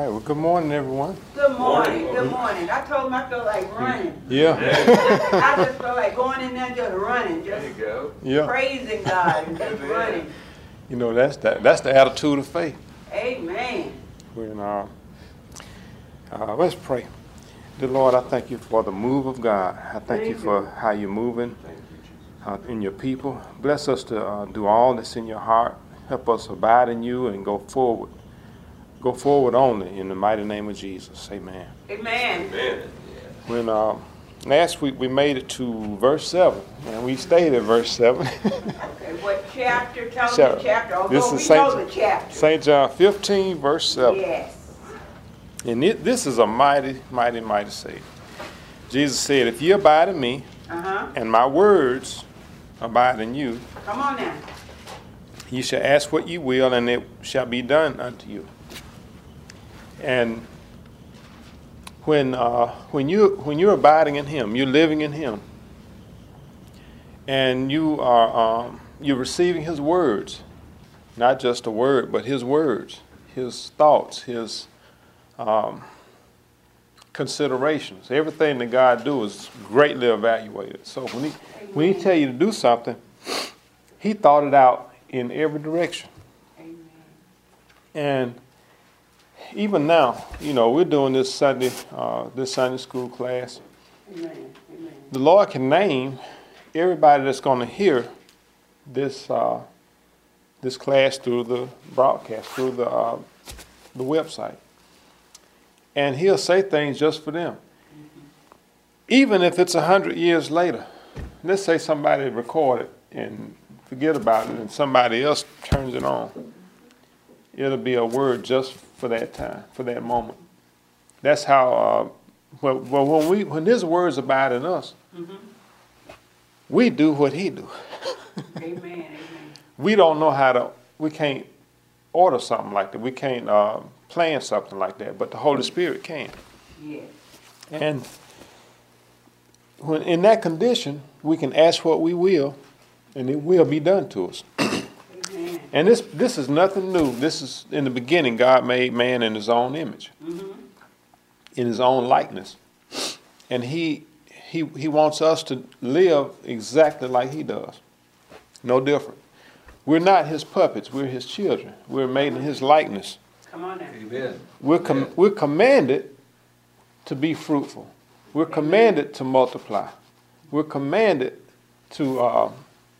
right. Well, good morning, everyone. Good morning. Good morning. I told him I feel like running. Yeah. I just feel like going in there just running, just praising God and just running. You know, that's the attitude of faith. Amen. When let's pray. Dear Lord, I thank you for the move of God. I thank you for how you're moving in your people. Bless us to do all that's in your heart. Help us abide in you and go forward. Go forward only in the mighty name of Jesus. Amen. Amen. Amen. When last week we made it to verse 7, and we stayed at verse 7. Okay, what chapter? Tell me the chapter. Although This is we know the chapter. St. John 15, verse 7. Yes. And this is a mighty, mighty, mighty saying. Jesus said, if you abide in me, and my words abide in you, come on now. You shall ask what you will, and it shall be done unto you. And when you're abiding in Him, you're living in Him, and you're receiving His words, not just a word, but His words, His thoughts, His considerations. Everything that God does is greatly evaluated. So when He tell you to do something, He thought it out in every direction. Amen. And even now, you know, we're doing this Sunday school class. Amen. Amen. The Lord can name everybody that's going to hear this this class through the broadcast, through the website, and He'll say things just for them. Even if it's 100 years later, let's say somebody recorded and forget about it, and somebody else turns it on. It'll be a word just for that time, for that moment. That's how. When His words abide in us, we do what He do. Amen. Amen. We don't know how to. We can't order something like that. We can't plan something like that. But the Holy Spirit can. Yes. And when in that condition, we can ask what we will, and it will be done to us. Amen. And this is nothing new. This is in the beginning, God made man in His own image, in His own likeness, and He wants us to live exactly like He does, no different. We're not His puppets. We're His children. We're made in His likeness. Come on now. Amen. We're commanded to be fruitful. We're commanded to multiply. We're commanded to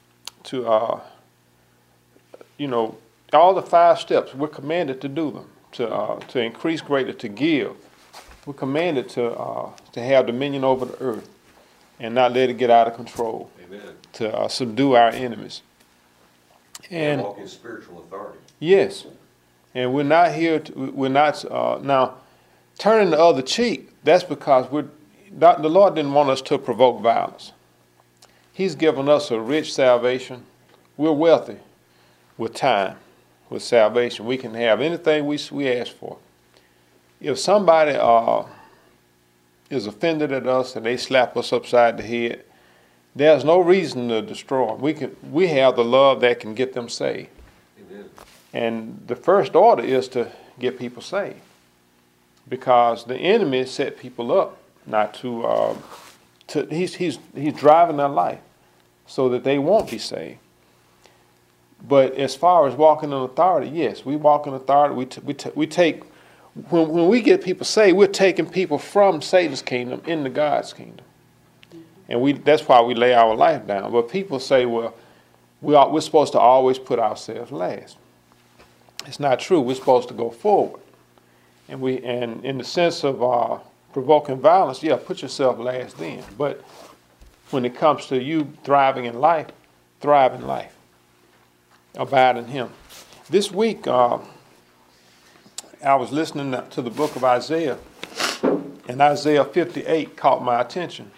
you know, all the 5 steps, we're commanded to do them, to increase greatly, to give. We're commanded to have dominion over the earth and not let it get out of control. Amen. To subdue our enemies. And walk in spiritual authority. Yes. And we're not here, now, turning the other cheek, that's because the Lord didn't want us to provoke violence. He's given us a rich salvation. We're wealthy with time, with salvation. We can have anything we ask for. If somebody is offended at us and they slap us upside the head, there's no reason to destroy them. We have the love that can get them saved. Amen. And the first order is to get people saved, because the enemy set people up not to. He's driving their life so that they won't be saved. But as far as walking in authority, yes, we walk in authority. We take when we get people saved, we're taking people from Satan's kingdom into God's kingdom, and that's why we lay our life down. But people say, well, we're supposed to always put ourselves last. It's not true. We're supposed to go forward, and in the sense of provoking violence, yeah, put yourself last then. But when it comes to you thriving in life, thrive in life. Abide in Him. This week, I was listening to the book of Isaiah, and Isaiah 58 caught my attention.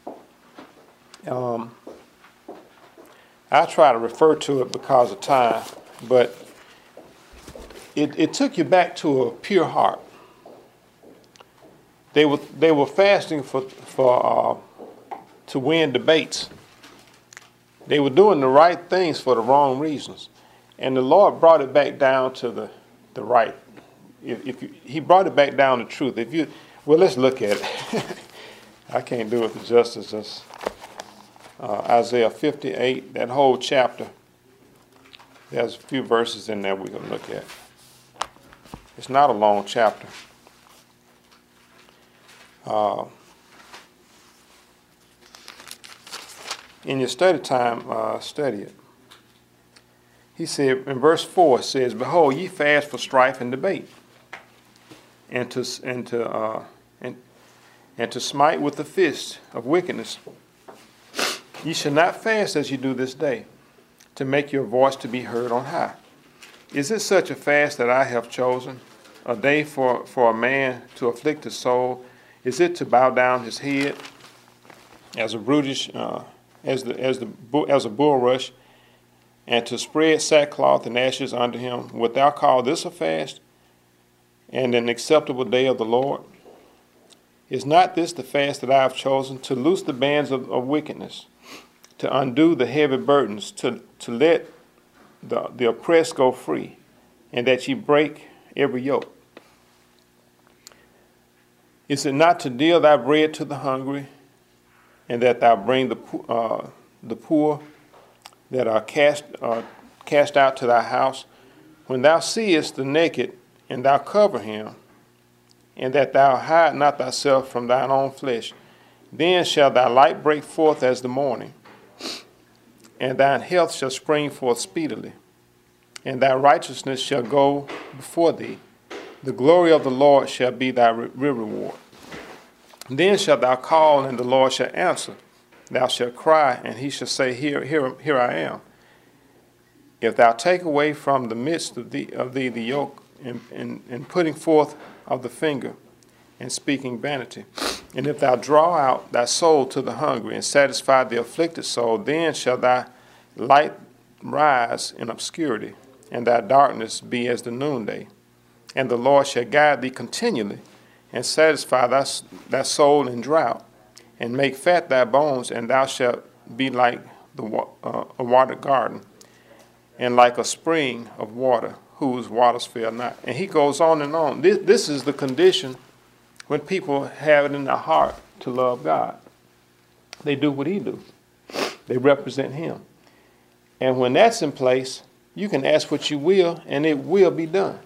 I try to refer to it because of time, but it took you back to a pure heart. They were fasting to win debates. They were doing the right things for the wrong reasons. And the Lord brought it back down to the right he brought it back down to truth. Well, let's look at it. I can't do it justice. Just Isaiah 58, that whole chapter. There's a few verses in there we can look at. It's not a long chapter. In your study time, study it. He said in verse 4, it says, "Behold, ye fast for strife and debate, and to smite with the fist of wickedness. Ye shall not fast as ye do this day, to make your voice to be heard on high. Is it such a fast that I have chosen, a day for a man to afflict his soul? Is it to bow down his head as a brutish, as a bulrush, and to spread sackcloth and ashes under him? Wilt thou call this a fast, and an acceptable day of the Lord? Is not this the fast that I have chosen, to loose the bands of wickedness, to undo the heavy burdens, to let the oppressed go free, and that ye break every yoke? Is it not to deal thy bread to the hungry, and that thou bring the poor that are cast out to thy house? When thou seest the naked, and thou cover him, and that thou hide not thyself from thine own flesh, then shall thy light break forth as the morning, and thine health shall spring forth speedily, and thy righteousness shall go before thee. The glory of the Lord shall be thy reward. Then shalt thou call, and the Lord shall answer. Thou shalt cry, and he shall say, Here I am. If thou take away from the midst of thee the yoke, in putting forth of the finger, and speaking vanity, and if thou draw out thy soul to the hungry, and satisfy the afflicted soul, then shall thy light rise in obscurity, and thy darkness be as the noonday. And the Lord shall guide thee continually, and satisfy thy soul in drought, and make fat thy bones, and thou shalt be like a watered garden, and like a spring of water, whose waters fail not. And he goes on and on. This is the condition when people have it in their heart to love God. They do what he do. They represent him. And when that's in place, you can ask what you will, and it will be done.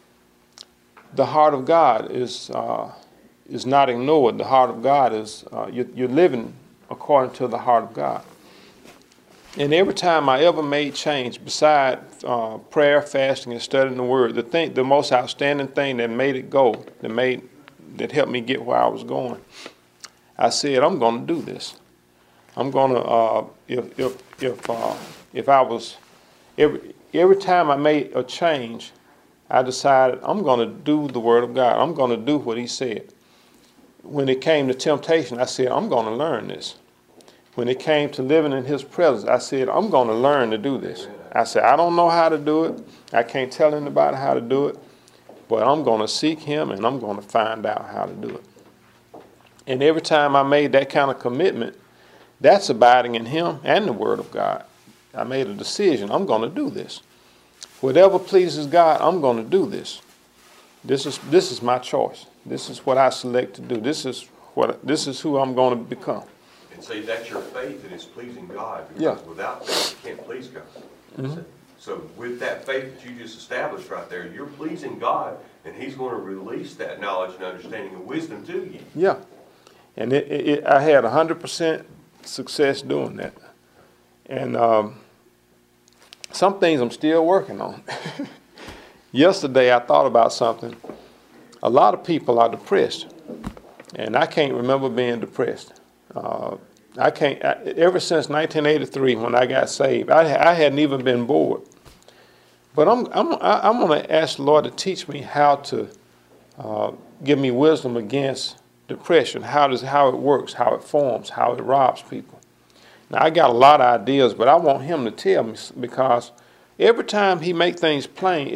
The heart of God is not ignored. The heart of God is, you're living according to the heart of God. And every time I ever made change, beside prayer, fasting, and studying the Word, the most outstanding thing that made it go, that helped me get where I was going, I said, I'm going to do this. I'm going to, if I was, every time I made a change, I decided I'm going to do the Word of God. I'm going to do what he said. When it came to temptation, I said, I'm going to learn this. When it came to living in his presence, I said, I'm going to learn to do this. I said, I don't know how to do it. I can't tell anybody how to do it. But I'm going to seek him, and I'm going to find out how to do it. And every time I made that kind of commitment, that's abiding in him and the Word of God. I made a decision. I'm going to do this. Whatever pleases God, I'm going to do this. This is my choice. This is what I select to do. This is who I'm going to become. And see, that's your faith that is pleasing God. Because yeah. Without faith, you can't please God. Mm-hmm. So with that faith that you just established right there, you're pleasing God, and he's going to release that knowledge and understanding and wisdom to you. Yeah. And I had 100% success doing that. And some things I'm still working on. Yesterday I thought about something. A lot of people are depressed, and I can't remember being depressed. Ever since 1983 when I got saved, I hadn't even been bored. But I'm going to ask the Lord to teach me how to give me wisdom against depression, how it works, how it forms, how it robs people. Now, I got a lot of ideas, but I want him to tell me, because every time he makes things plain,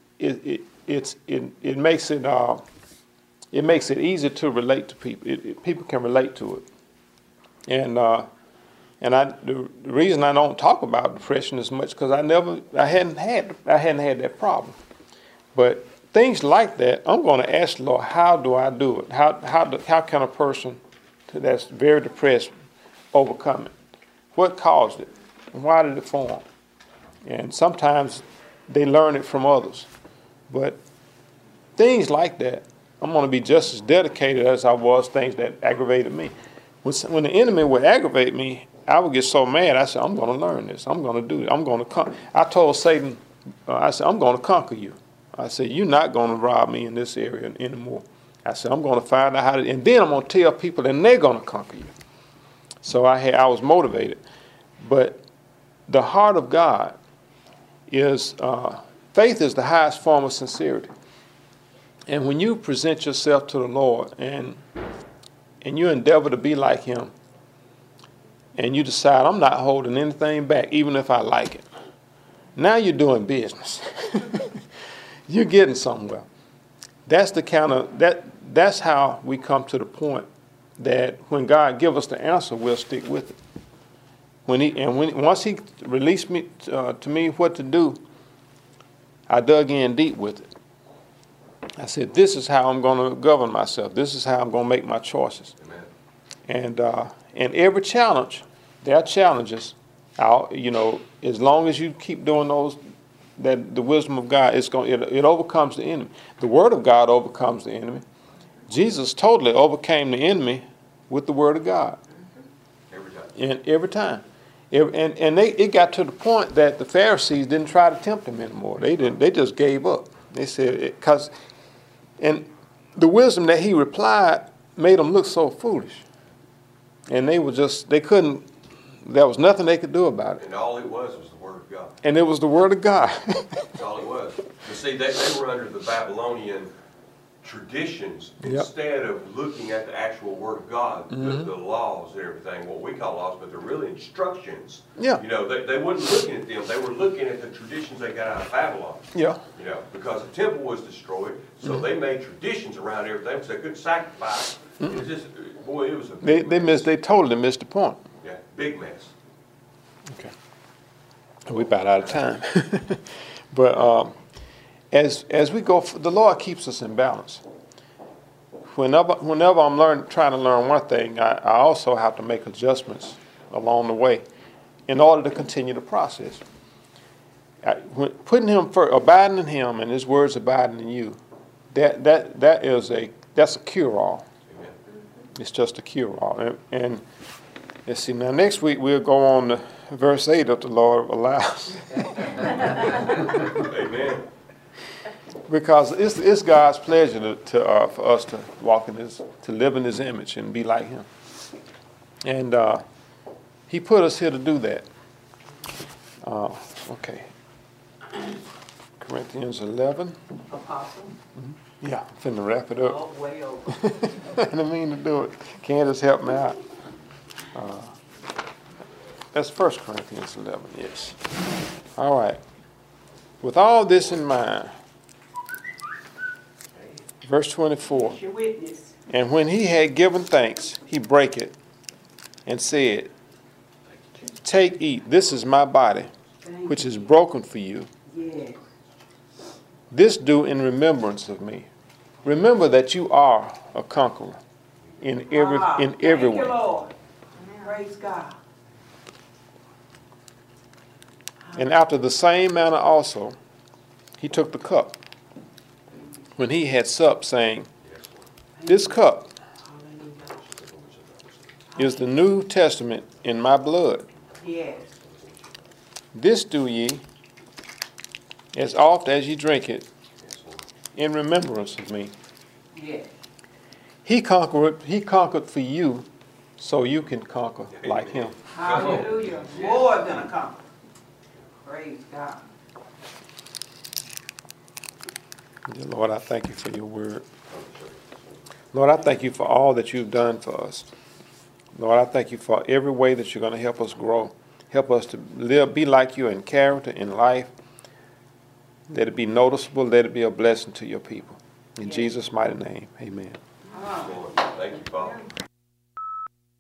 it makes it easy to relate to people. People can relate to it. And the reason I don't talk about depression as much because I hadn't had that problem. But things like that, I'm going to ask the Lord, how do I do it? How can a person that's very depressed overcome it? What caused it? And why did it form? And sometimes they learn it from others. But things like that, I'm going to be just as dedicated as I was things that aggravated me. When the enemy would aggravate me, I would get so mad. I said, I'm going to learn this. I'm going to do it. I'm going to I told Satan, I said, I'm going to conquer you. I said, you're not going to rob me in this area anymore. I said, I'm going to find out how to, and then I'm going to tell people, and they're going to conquer you. So I was motivated. But the heart of God is, faith is the highest form of sincerity. And when you present yourself to the Lord and you endeavor to be like him, and you decide, I'm not holding anything back, even if I like it. Now you're doing business. You're getting somewhere. That's the kind of, that's how we come to the point that when God gives us the answer, we'll stick with it. Once he released me to me what to do, I dug in deep with it. I said, this is how I'm going to govern myself. This is how I'm going to make my choices. Amen. And every challenge, there are challenges. As long as you keep doing those, that the wisdom of God it overcomes the enemy. The Word of God overcomes the enemy. Jesus totally overcame the enemy with the Word of God. Every time. It got to the point that the Pharisees didn't try to tempt him anymore. They didn't. They just gave up. They said and the wisdom that he replied made them look so foolish. And they couldn't. There was nothing they could do about it. And all it was the Word of God. And it was the Word of God. That's all it was. You see, they were under the Babylonian traditions instead of looking at the actual Word of God, the laws and everything, what we call laws, but they're really instructions. Yeah. They weren't looking at them. They were looking at the traditions they got out of Babylon. Yeah. Because the temple was destroyed, so they made traditions around everything because they couldn't sacrifice. It was just, boy, it was a big mess. They totally missed the point. Yeah, big mess. Okay. We're about out of time. But as we go, the Lord keeps us in balance. Whenever I'm trying to learn one thing, I also have to make adjustments along the way in order to continue the process. Putting Him first, abiding in Him, and His words abiding in you, that's a cure-all. It's just a cure-all. And let's see, now next week we'll go on to verse 8 if the Lord allows. Amen. Because it's God's pleasure for us to walk in to live in His image and be like Him. And He put us here to do that. Okay. Corinthians 11. Apostle. Mm-hmm. Yeah, I'm finna wrap it up. Oh, way over. I didn't mean to do it. Candace, help me out. That's 1 Corinthians 11, yes. All right. With all this in mind, verse 24. Your witness. And when he had given thanks, he brake it and said, take, eat, this is my body, which is broken for you. Yes. This do in remembrance of me. Remember that you are a conqueror in every way. Thank you, Lord. Praise God. And after the same manner also, he took the cup when he had supped, saying, this cup is the New Testament in my blood. Yes. This do ye, as oft as ye drink it, in remembrance of me. Yes. He conquered for you, so you can conquer like him. Hallelujah. More than a conqueror. Praise God. Dear Lord, I thank you for your word. Lord, I thank you for all that you've done for us. Lord, I thank you for every way that you're going to help us grow. Help us to be like you in character, in life. Let it be noticeable. Let it be a blessing to your people. In Jesus' mighty name, amen.